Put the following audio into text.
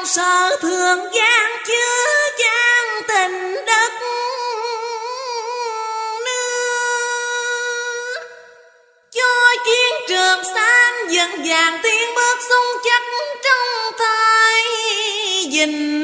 sở thượng gian chứa chan tình đất nước. Cho chiến trường xanh dần dàng tiến bước sung chắc trong tay dình